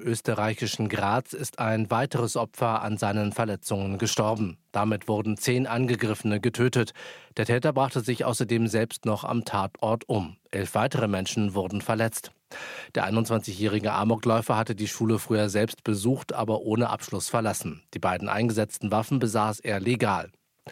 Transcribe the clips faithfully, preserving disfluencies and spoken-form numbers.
österreichischen Graz ist ein weiteres Opfer an seinen Verletzungen gestorben. Damit wurden zehn Angegriffene getötet. Der Täter brachte sich außerdem selbst noch am Tatort um. Elf weitere Menschen wurden verletzt. Der einundzwanzigjährige Amokläufer hatte die Schule früher selbst besucht, aber ohne Abschluss verlassen. Die beiden eingesetzten Waffen besaß er legal.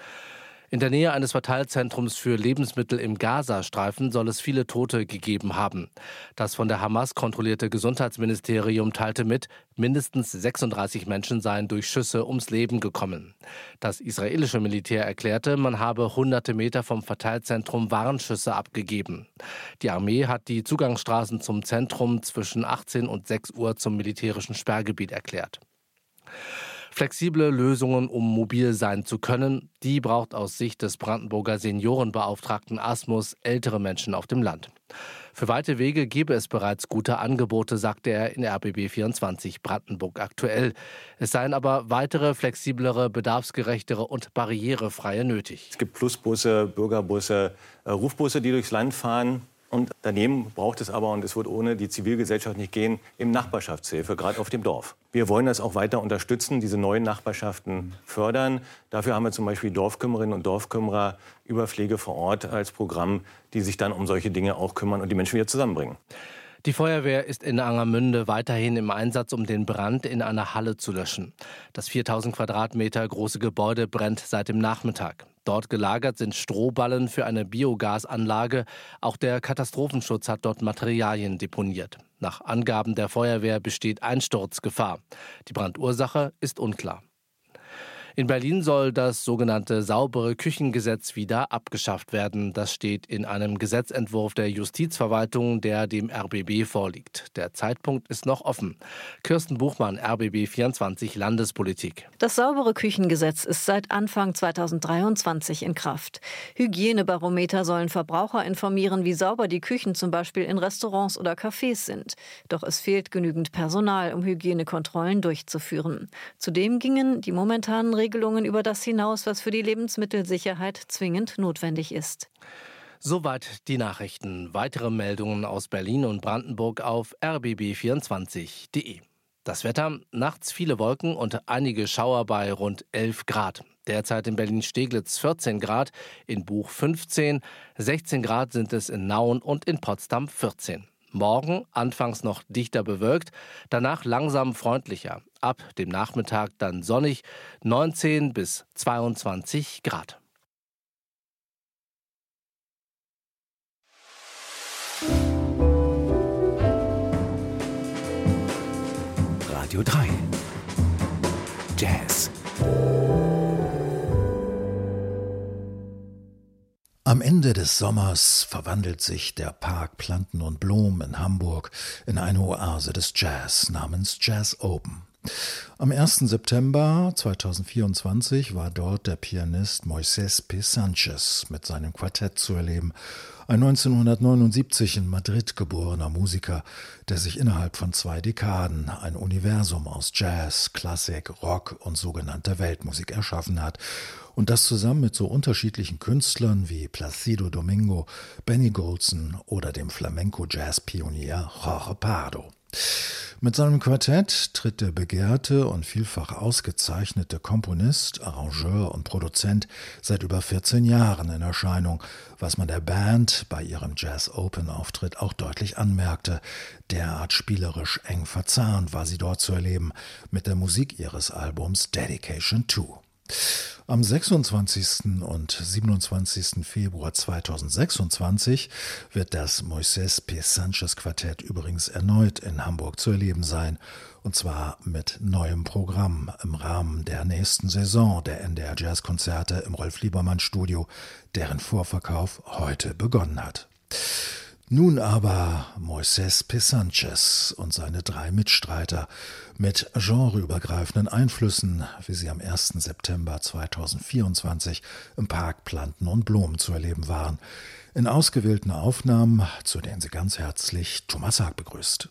In der Nähe eines Verteilzentrums für Lebensmittel im Gazastreifen soll es viele Tote gegeben haben. Das von der Hamas kontrollierte Gesundheitsministerium teilte mit, mindestens sechsunddreißig Menschen seien durch Schüsse ums Leben gekommen. Das israelische Militär erklärte, man habe hunderte Meter vom Verteilzentrum Warnschüsse abgegeben. Die Armee hat die Zugangsstraßen zum Zentrum zwischen achtzehn und sechs Uhr zum militärischen Sperrgebiet erklärt. Flexible Lösungen, um mobil sein zu können, die braucht aus Sicht des Brandenburger Seniorenbeauftragten Asmus ältere Menschen auf dem Land. Für weite Wege gebe es bereits gute Angebote, sagte er in R B B vierundzwanzig Brandenburg aktuell. Es seien aber weitere, flexiblere, bedarfsgerechtere und barrierefreie nötig. Es gibt Plusbusse, Bürgerbusse, Rufbusse, die durchs Land fahren. Und daneben braucht es aber, und es wird ohne die Zivilgesellschaft nicht gehen, eben Nachbarschaftshilfe, gerade auf dem Dorf. Wir wollen das auch weiter unterstützen, diese neuen Nachbarschaften fördern. Dafür haben wir zum Beispiel Dorfkümmerinnen und Dorfkümmerer über Pflege vor Ort als Programm, die sich dann um solche Dinge auch kümmern und die Menschen wieder zusammenbringen. Die Feuerwehr ist in Angermünde weiterhin im Einsatz, um den Brand in einer Halle zu löschen. Das viertausend Quadratmeter große Gebäude brennt seit dem Nachmittag. Dort gelagert sind Strohballen für eine Biogasanlage. Auch der Katastrophenschutz hat dort Materialien deponiert. Nach Angaben der Feuerwehr besteht Einsturzgefahr. Die Brandursache ist unklar. In Berlin soll das sogenannte saubere Küchengesetz wieder abgeschafft werden. Das steht in einem Gesetzentwurf der Justizverwaltung, der dem R B B vorliegt. Der Zeitpunkt ist noch offen. Kirsten Buchmann, R B B vierundzwanzig Landespolitik. Das saubere Küchengesetz ist seit Anfang zweitausenddreiundzwanzig in Kraft. Hygienebarometer sollen Verbraucher informieren, wie sauber die Küchen zum Beispiel in Restaurants oder Cafés sind. Doch es fehlt genügend Personal, um Hygienekontrollen durchzuführen. Zudem gingen die momentanen Regelungen über das hinaus, was für die Lebensmittelsicherheit zwingend notwendig ist. Soweit die Nachrichten. Weitere Meldungen aus Berlin und Brandenburg auf r b b vierundzwanzig punkt de. Das Wetter, nachts viele Wolken und einige Schauer bei rund elf Grad. Derzeit in Berlin-Steglitz vierzehn Grad, in Buch fünfzehn, sechzehn Grad sind es in Nauen und in Potsdam vierzehn. Morgen anfangs noch dichter bewölkt, danach langsam freundlicher. Ab dem Nachmittag dann sonnig, neunzehn bis zweiundzwanzig Grad. Radio drei Jazz. Am Ende des Sommers verwandelt sich der Park Planten und Blom in Hamburg in eine Oase des Jazz namens Jazz Open. Am ersten September zweitausendvierundzwanzig war dort der Pianist Moisés P. Sánchez mit seinem Quartett zu erleben, ein neunzehnhundertneunundsiebzig in Madrid geborener Musiker, der sich innerhalb von zwei Dekaden ein Universum aus Jazz, Klassik, Rock und sogenannter Weltmusik erschaffen hat und das zusammen mit so unterschiedlichen Künstlern wie Plácido Domingo, Benny Golson oder dem Flamenco-Jazz-Pionier Jorge Pardo. Mit seinem Quartett tritt der begehrte und vielfach ausgezeichnete Komponist, Arrangeur und Produzent seit über vierzehn Jahren in Erscheinung, was man der Band bei ihrem Jazz-Open-Auftritt auch deutlich anmerkte. Derart spielerisch eng verzahnt war sie dort zu erleben mit der Musik ihres Albums Dedication two. Am sechsundzwanzigsten und siebenundzwanzigsten Februar zweitausendsechsundzwanzig wird das Moisés P. Sánchez Quartett übrigens erneut in Hamburg zu erleben sein, und zwar mit neuem Programm im Rahmen der nächsten Saison der N D R Jazzkonzerte im Rolf-Liebermann-Studio, deren Vorverkauf heute begonnen hat. Nun aber Moisés P. Sánchez und seine drei Mitstreiter mit genreübergreifenden Einflüssen, wie sie am ersten September zweitausendvierundzwanzig im Park Planten und Blumen zu erleben waren, in ausgewählten Aufnahmen, zu denen sie ganz herzlich Thomas Haag begrüßt.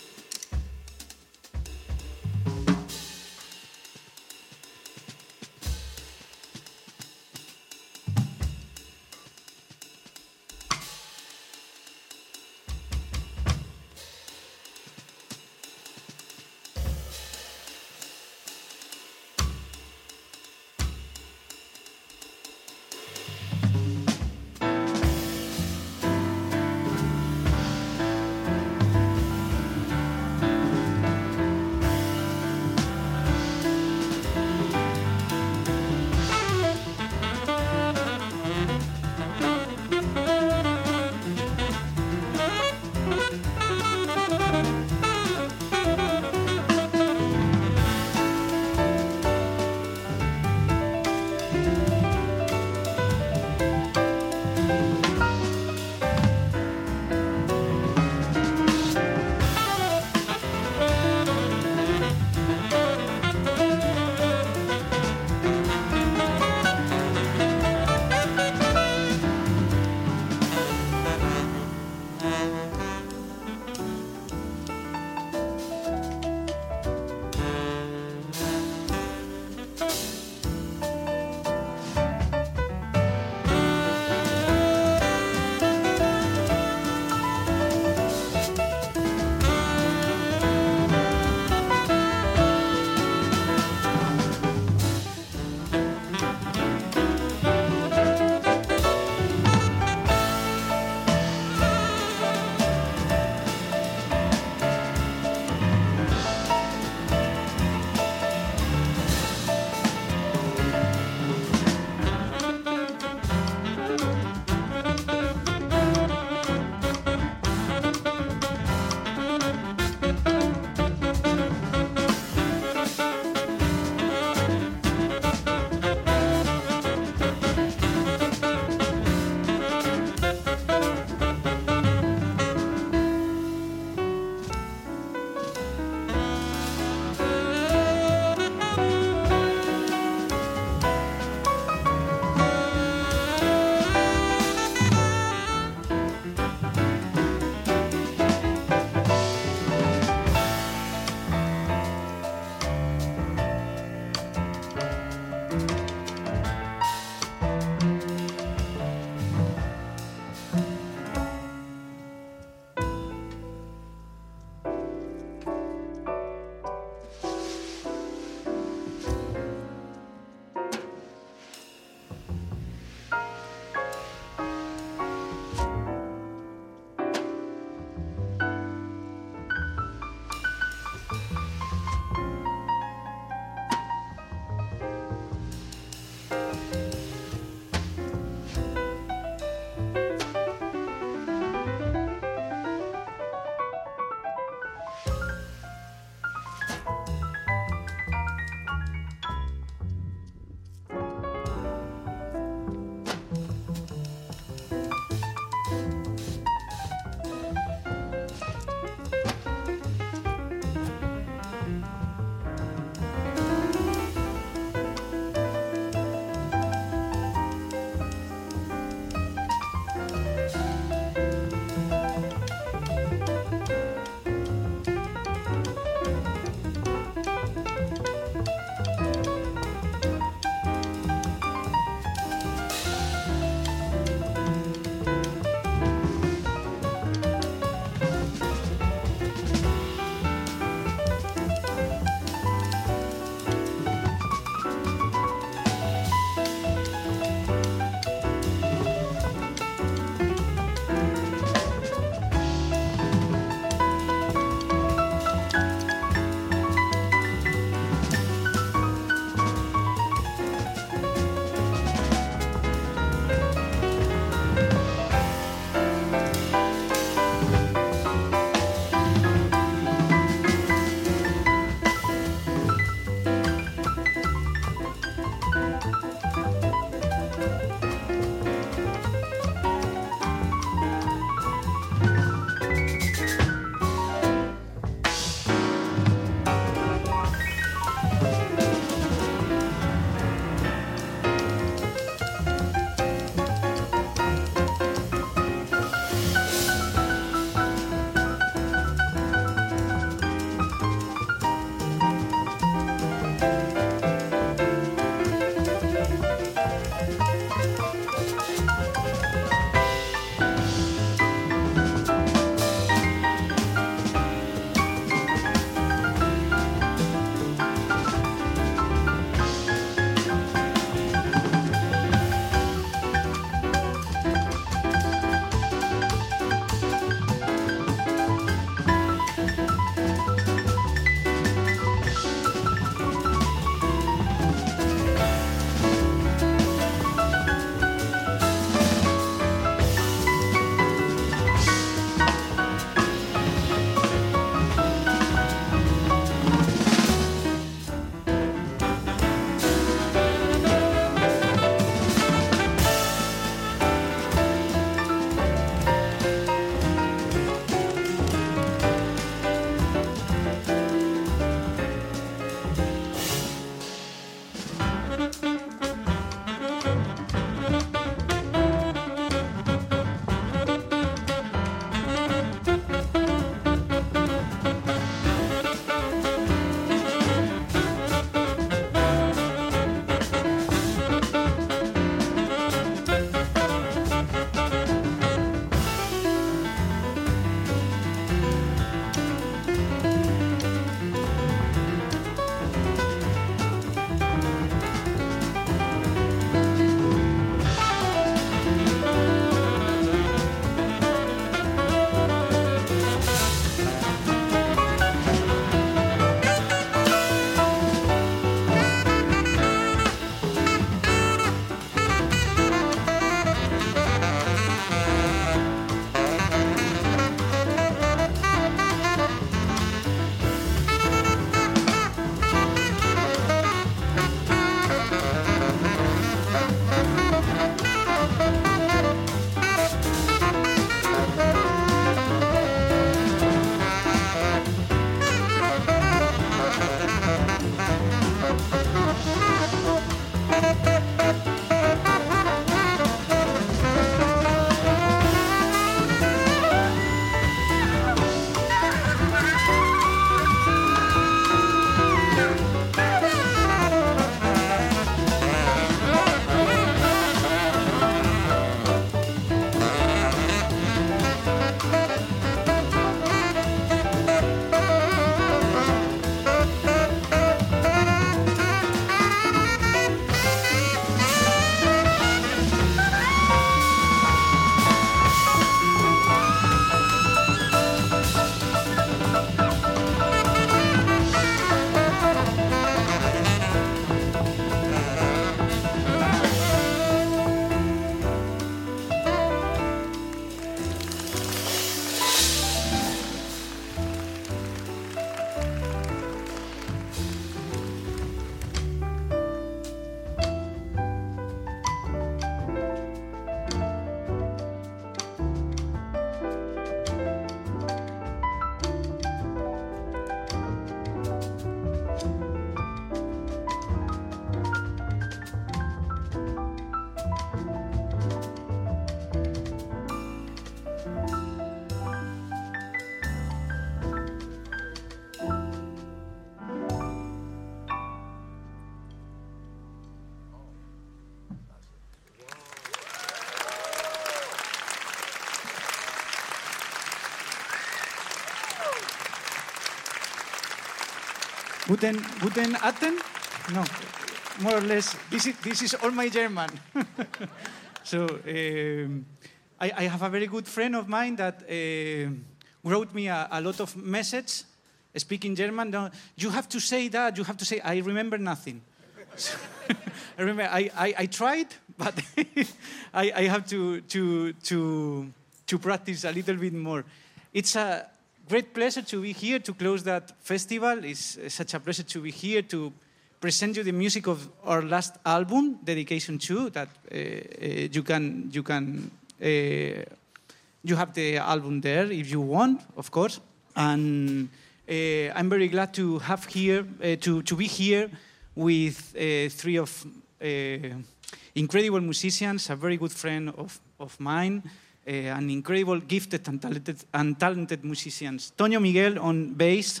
Guten, guten Abend? No, more or less. This is, this is all my German. So um, I, I have a very good friend of mine that uh, wrote me a, a lot of messages speaking German. No, you have to say that, you have to say, I remember nothing. So, I remember I, I, I tried, but I, I have to, to, to, to practice a little bit more. It's a great pleasure to be here to close that festival. It's such a pleasure to be here to present you the music of our last album, Dedication two, that uh, uh, you can, you can, uh, you have the album there if you want, of course. And uh, I'm very glad to have here, uh, to, to be here with uh, three of uh, incredible musicians, a very good friend of, of mine, uh, an incredible, gifted and talented, and talented musicians. Toño Miguel on bass,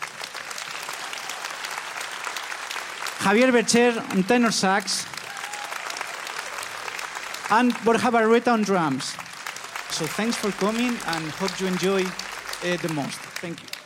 Javier Bercher on tenor sax, and Borja Barrueta on drums. So thanks for coming and hope you enjoy uh, the most. Thank you.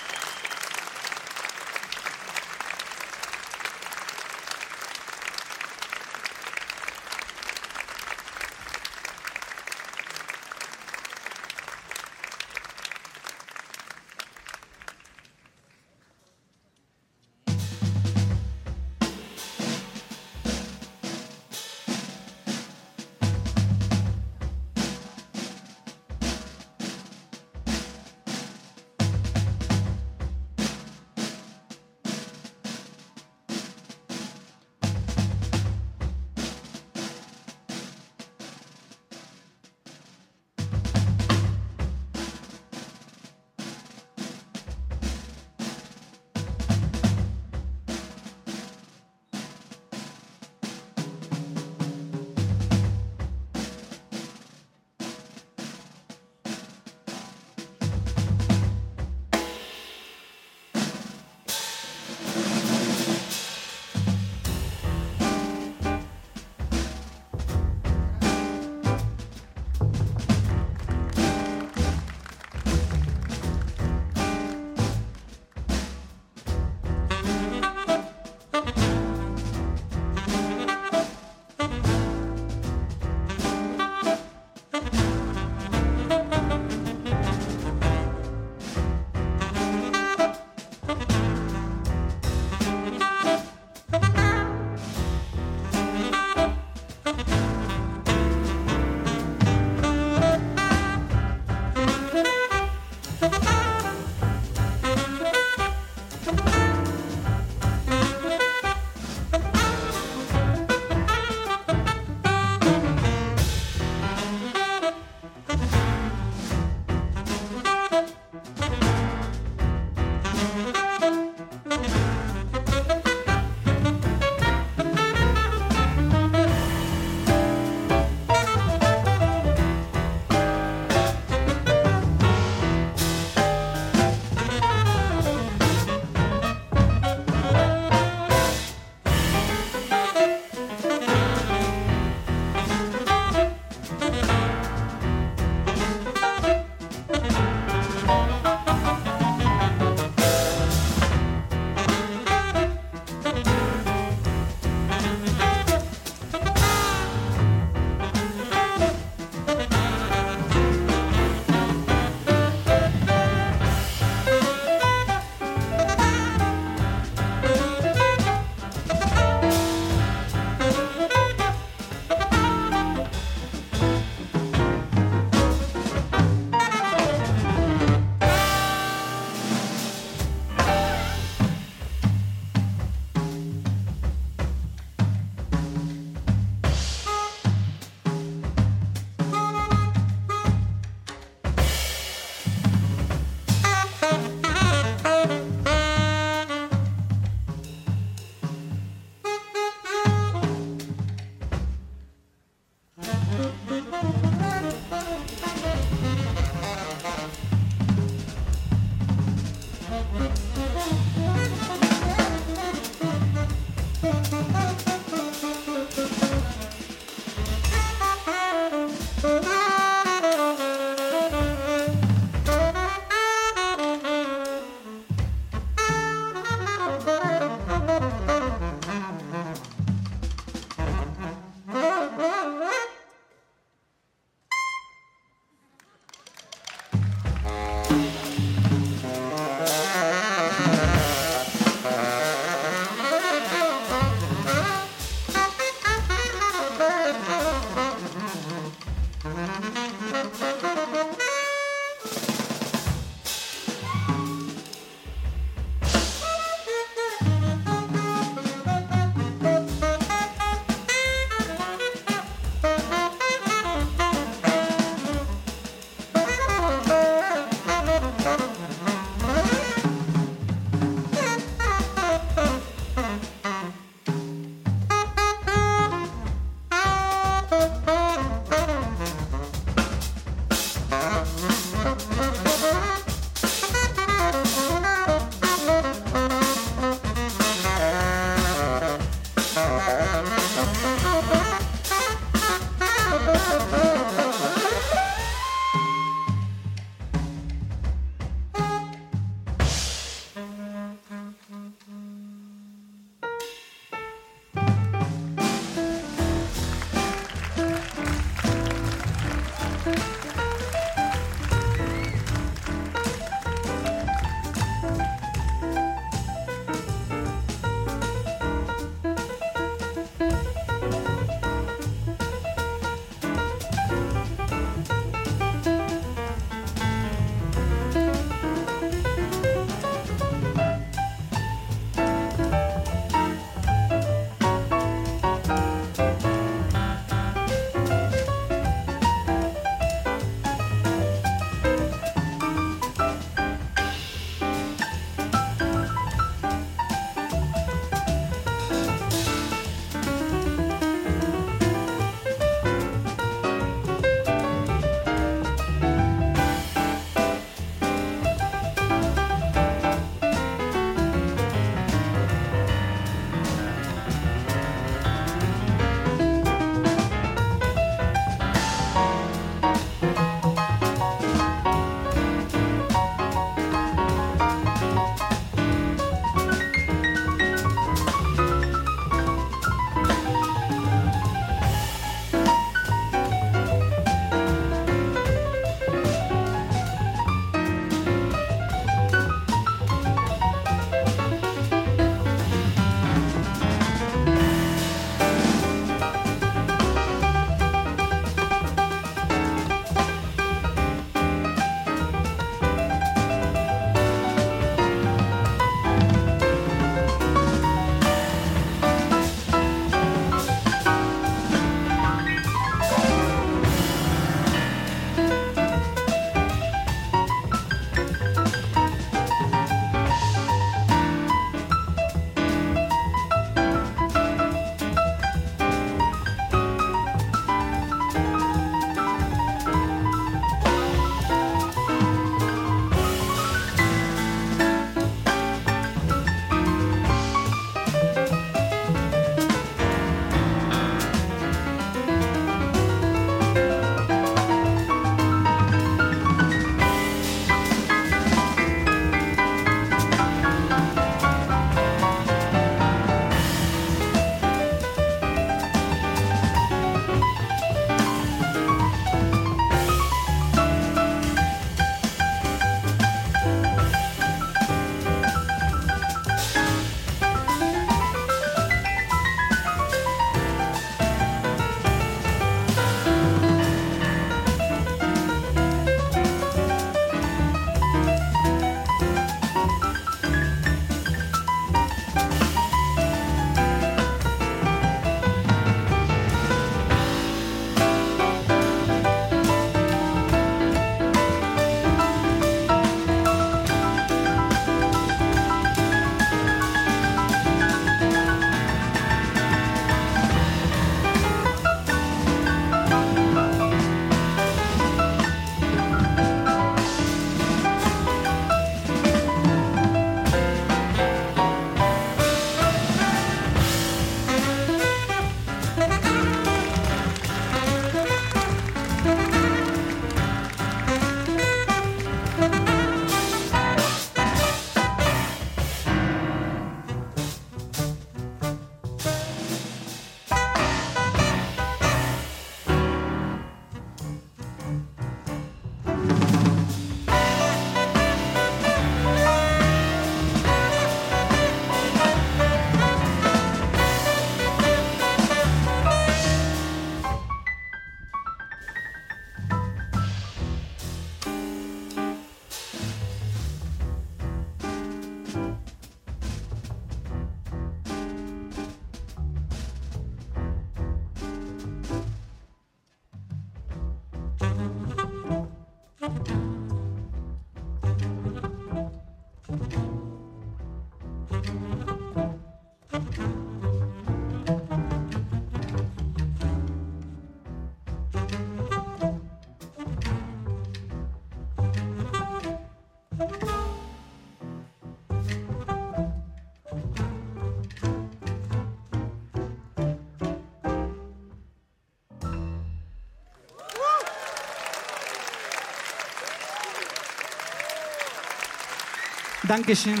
Dankeschön.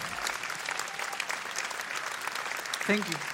Thank you.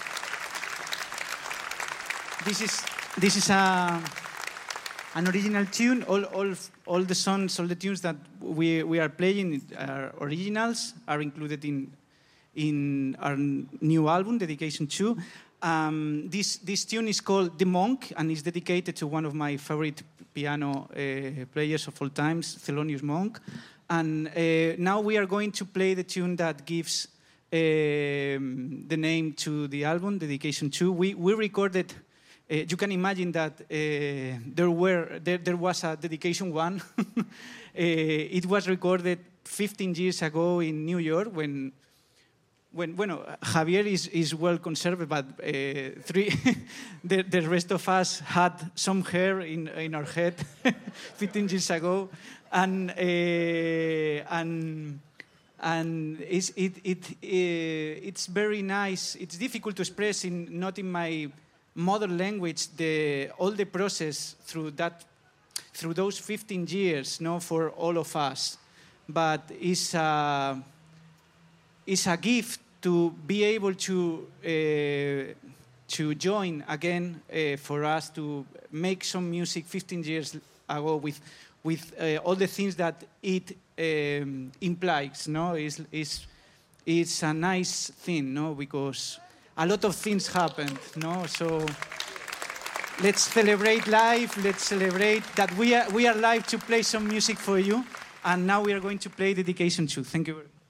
This is this is a an original tune. All all all the songs, all the tunes that we we are playing are originals. Are included in in our new album, Dedication two. Um, this this tune is called The Monk and is dedicated to one of my favorite piano uh, players of all times, Thelonious Monk. And uh, now we are going to play the tune that gives um, the name to the album, Dedication two. We we recorded. Uh, you can imagine that uh, there were there, there was a Dedication one. uh, it was recorded fifteen years ago in New York when. When, bueno, Javier is, is well conserved, but uh, three, the, the rest of us had some hair in, in our head fifteen years ago, and uh, and and it's, it it uh, it's very nice. It's difficult to express in not in my mother language the all the process through that through those fifteen years, no, for all of us, but it's. Uh, It's a gift to be able to uh, to join again uh, for us to make some music fifteen years ago with with uh, all the things that it um, implies. No, it's, it's it's a nice thing, no, because a lot of things happened. No, so let's celebrate life. Let's celebrate that we are we are live to play some music for you, and now we are going to play Dedication two. Thank you very much.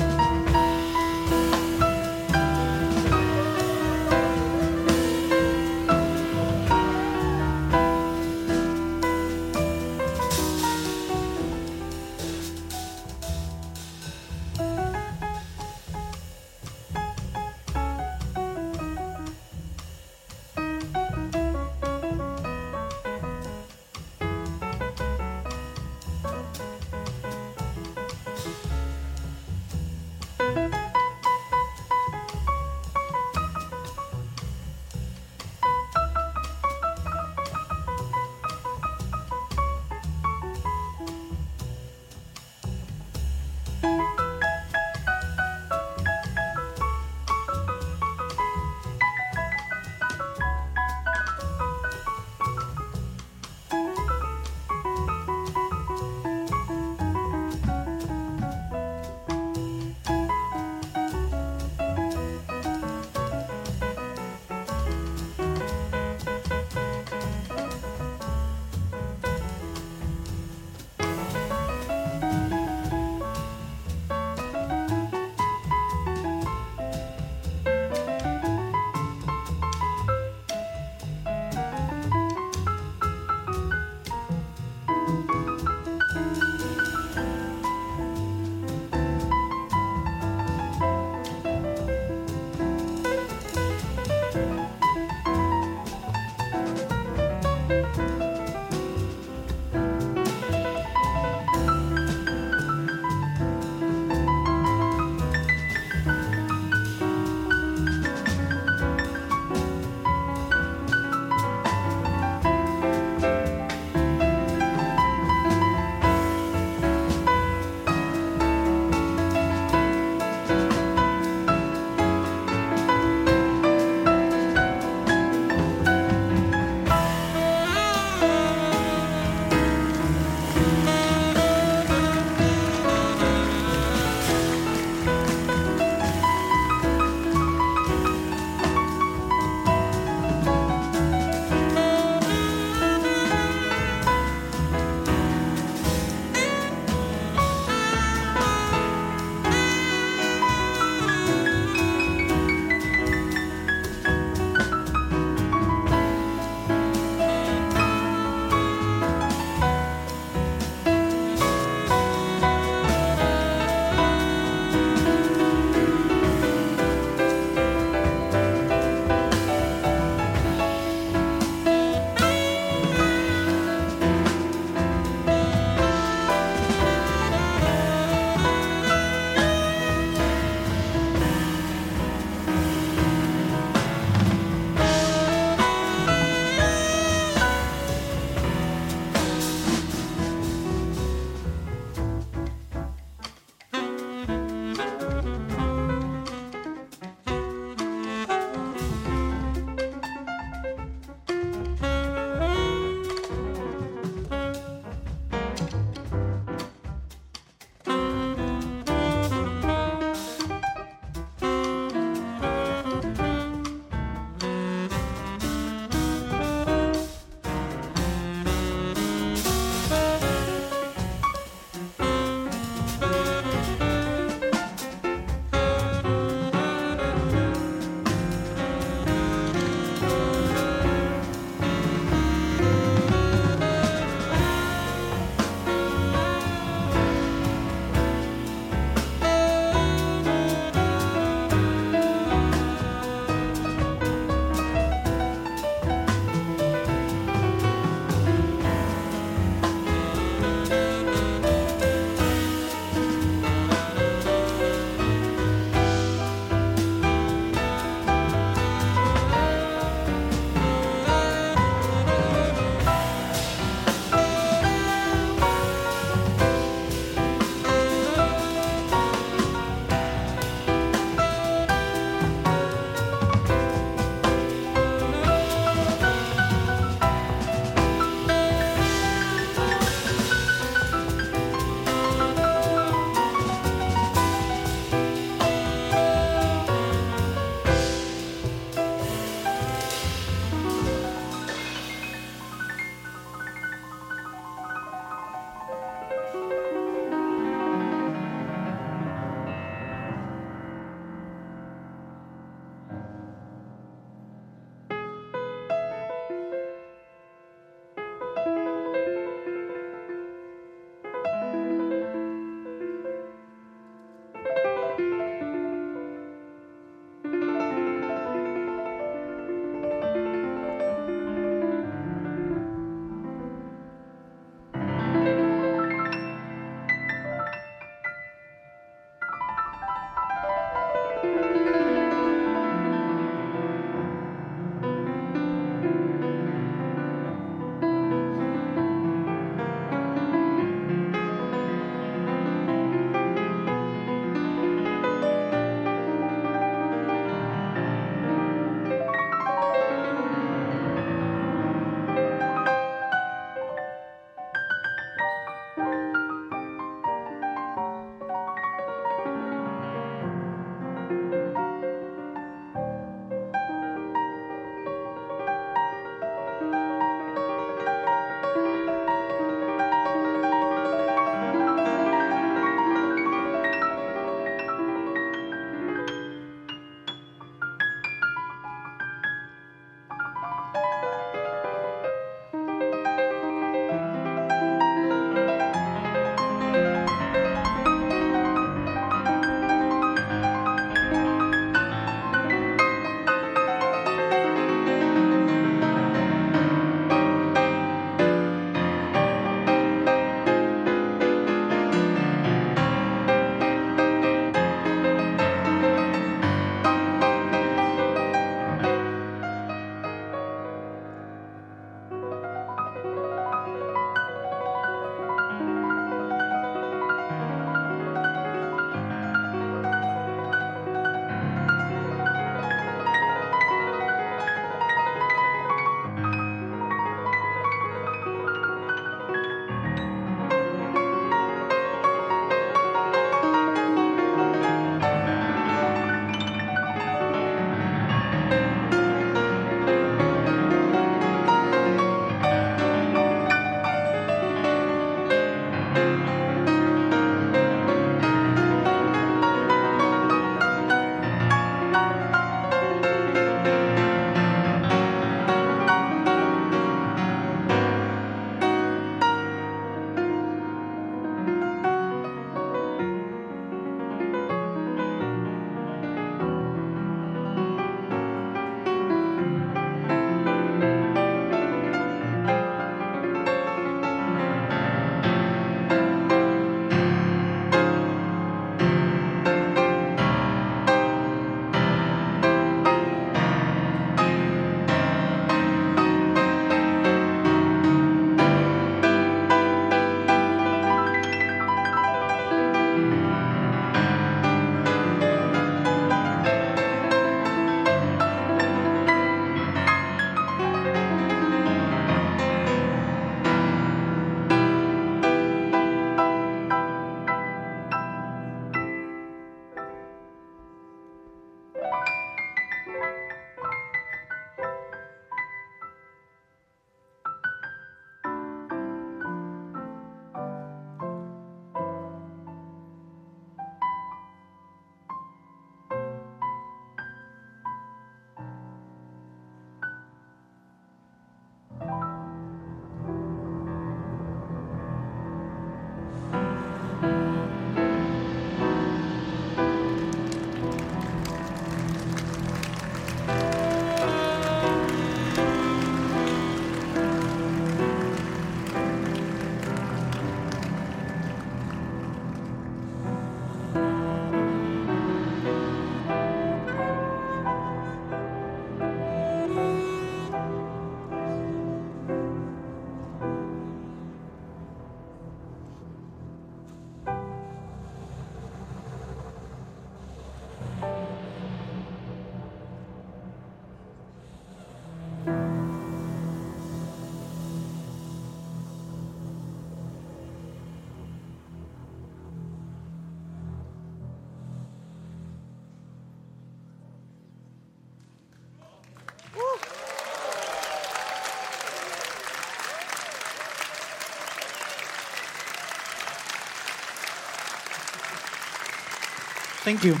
Thank you.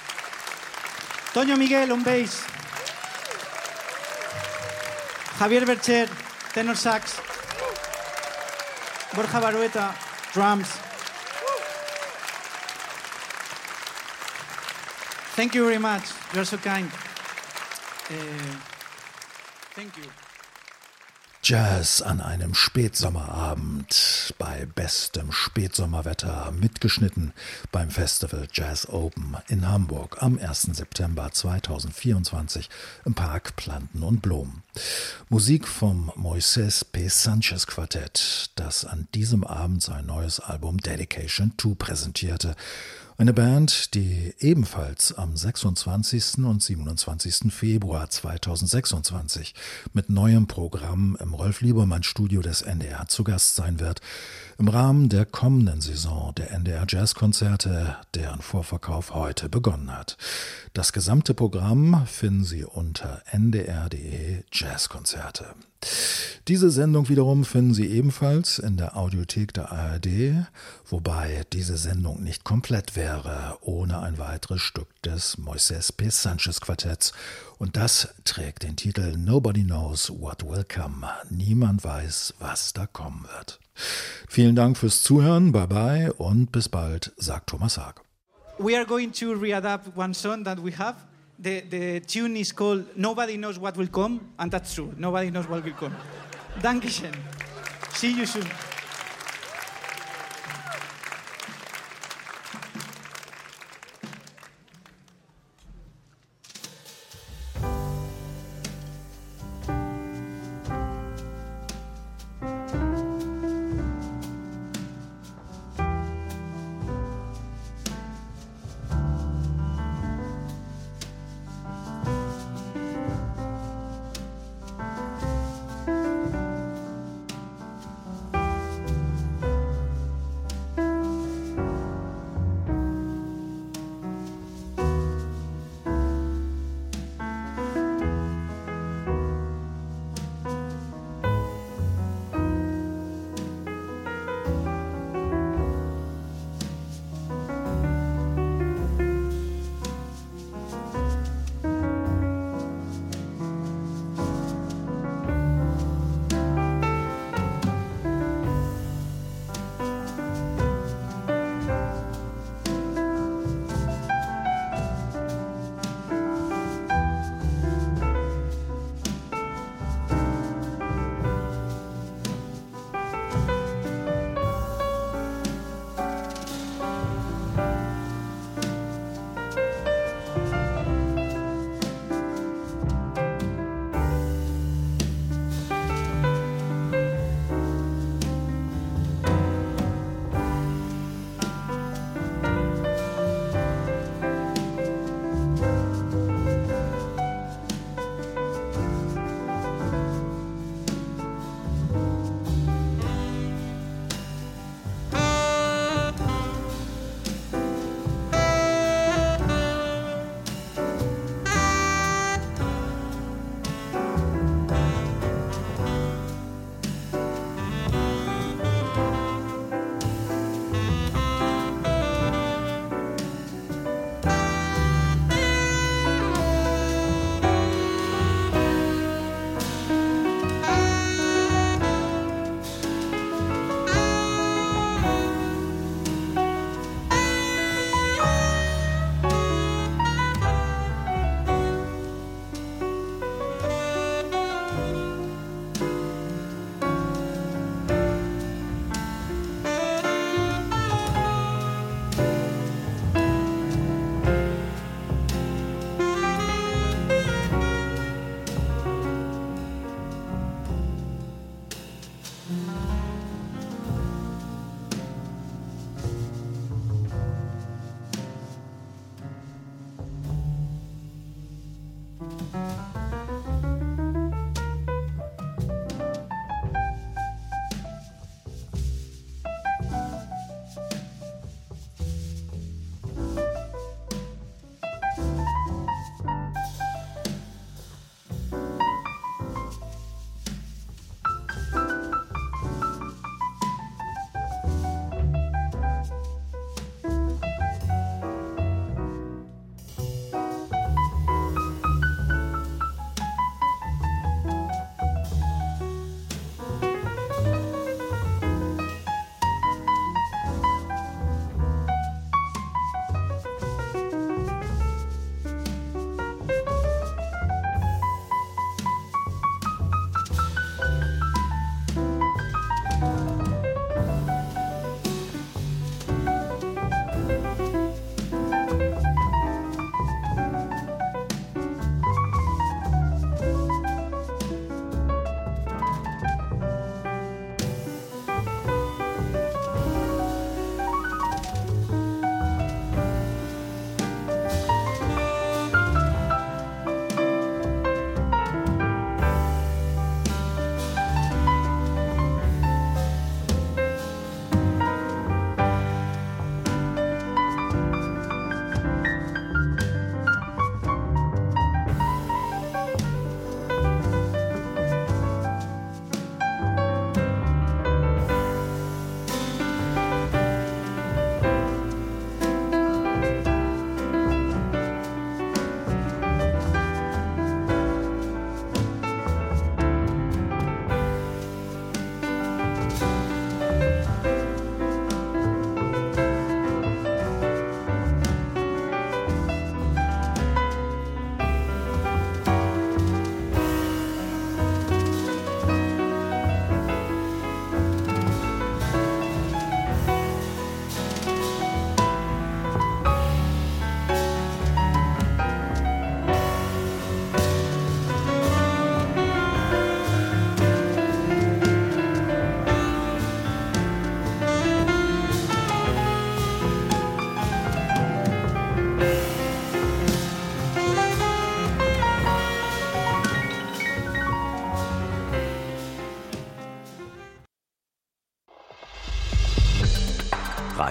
Toño Miguel on bass. Javier Bercher, tenor sax. Borja Barueta, drums. Thank you very much. You're so kind. Uh, thank you. Jazz an einem Spätsommerabend bei bestem Spätsommerwetter, mitgeschnitten beim Festival Jazz Open in Hamburg am ersten September zweitausendvierundzwanzig im Park Planten und Blumen. Musik vom Moisés P. Sanchez Quartett, das an diesem Abend sein neues Album Dedication zwei präsentierte. Eine Band, die ebenfalls am sechsundzwanzigsten und siebenundzwanzigsten Februar zweitausendsechsundzwanzig mit neuem Programm im Rolf-Liebermann-Studio des N D R zu Gast sein wird, im Rahmen der kommenden Saison der N D R Jazzkonzerte, deren Vorverkauf heute begonnen hat. Das gesamte Programm finden Sie unter n d r punkt d e Jazzkonzerte. Diese Sendung wiederum finden Sie ebenfalls in der Audiothek der A R D, wobei diese Sendung nicht komplett wäre ohne ein weiteres Stück des Moisés P. Sanchez Quartetts, und das trägt den Titel Nobody Knows What Will Come. Niemand weiß, was da kommen wird. Vielen Dank fürs Zuhören, bye bye und bis bald, sagt Thomas Haag. We are going to readapt one song that we have. The, the tune is called Nobody Knows What Will Come, and that's true. Nobody knows what will come. Dankeschön. See you soon.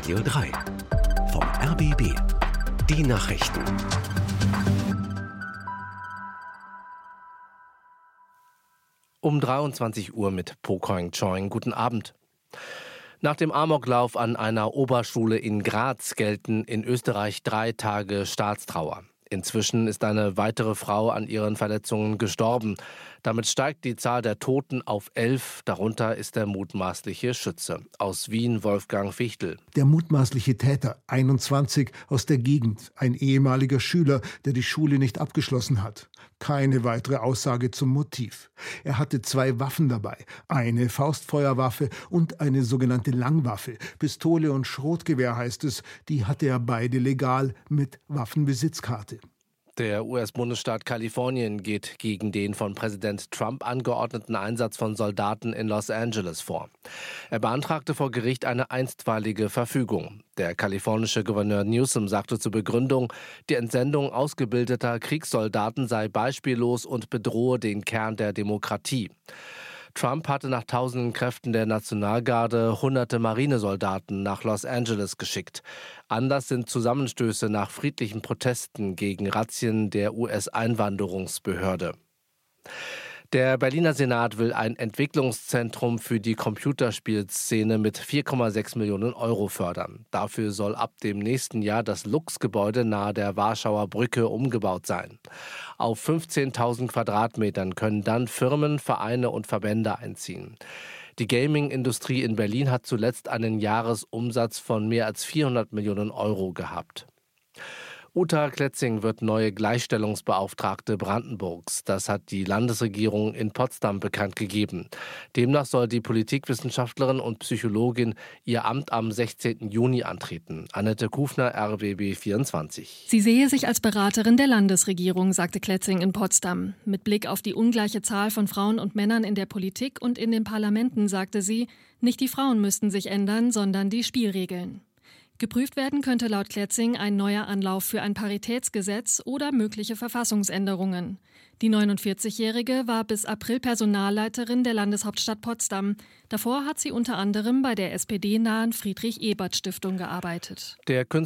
Radio drei. Vom R B B. Die Nachrichten. Um dreiundzwanzig Uhr mit Po Koing Choing. Guten Abend. Nach dem Amoklauf an einer Oberschule in Graz gelten in Österreich drei Tage Staatstrauer. Inzwischen ist eine weitere Frau an ihren Verletzungen gestorben. Damit steigt die Zahl der Toten auf elf. Darunter ist der mutmaßliche Schütze. Aus Wien Wolfgang Fichtel. Der mutmaßliche Täter, einundzwanzig, aus der Gegend. Ein ehemaliger Schüler, der die Schule nicht abgeschlossen hat. Keine weitere Aussage zum Motiv. Er hatte zwei Waffen dabei. Eine Faustfeuerwaffe und eine sogenannte Langwaffe. Pistole und Schrotgewehr heißt es. Die hatte er beide legal mit Waffenbesitzkarte. Der U S-Bundesstaat Kalifornien geht gegen den von Präsident Trump angeordneten Einsatz von Soldaten in Los Angeles vor. Er beantragte vor Gericht eine einstweilige Verfügung. Der kalifornische Gouverneur Newsom sagte zur Begründung, die Entsendung ausgebildeter Kriegssoldaten sei beispiellos und bedrohe den Kern der Demokratie. Trump hatte nach tausenden Kräften der Nationalgarde hunderte Marinesoldaten nach Los Angeles geschickt. Anders sind Zusammenstöße nach friedlichen Protesten gegen Razzien der U S-Einwanderungsbehörde. Der Berliner Senat will ein Entwicklungszentrum für die Computerspielszene mit vier Komma sechs Millionen Euro fördern. Dafür soll ab dem nächsten Jahr das Lux-Gebäude nahe der Warschauer Brücke umgebaut sein. Auf fünfzehntausend Quadratmetern können dann Firmen, Vereine und Verbände einziehen. Die Gaming-Industrie in Berlin hat zuletzt einen Jahresumsatz von mehr als vierhundert Millionen Euro gehabt. Uta Kletzing wird neue Gleichstellungsbeauftragte Brandenburgs. Das hat die Landesregierung in Potsdam bekannt gegeben. Demnach soll die Politikwissenschaftlerin und Psychologin ihr Amt am sechzehnten Juni antreten. Annette Kufner, R B B vierundzwanzig. Sie sehe sich als Beraterin der Landesregierung, sagte Kletzing in Potsdam. Mit Blick auf die ungleiche Zahl von Frauen und Männern in der Politik und in den Parlamenten sagte sie, nicht die Frauen müssten sich ändern, sondern die Spielregeln. Geprüft werden könnte laut Kletzing ein neuer Anlauf für ein Paritätsgesetz oder mögliche Verfassungsänderungen. Die neunundvierzigjährige war bis April Personalleiterin der Landeshauptstadt Potsdam. Davor hat sie unter anderem bei der S P D-nahen Friedrich-Ebert-Stiftung gearbeitet. Der